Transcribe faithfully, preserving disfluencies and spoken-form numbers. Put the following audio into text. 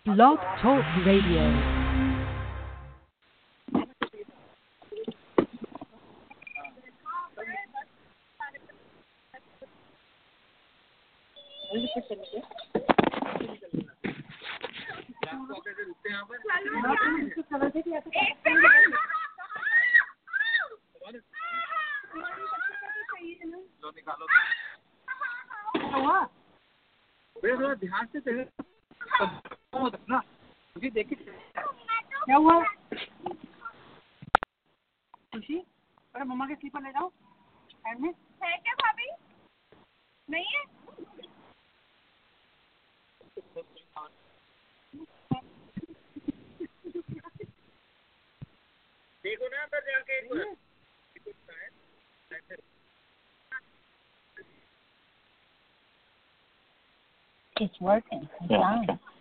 Blog Talk Radio. ध्यान से ना मुझे देखे क्या हुआ खुशी। अरे मम्मा के स्लीपर ले जाओ साइड में है क्या भाभी नहीं है। देखो ना अंदर जाके एक बार It's working. It's Yeah. on.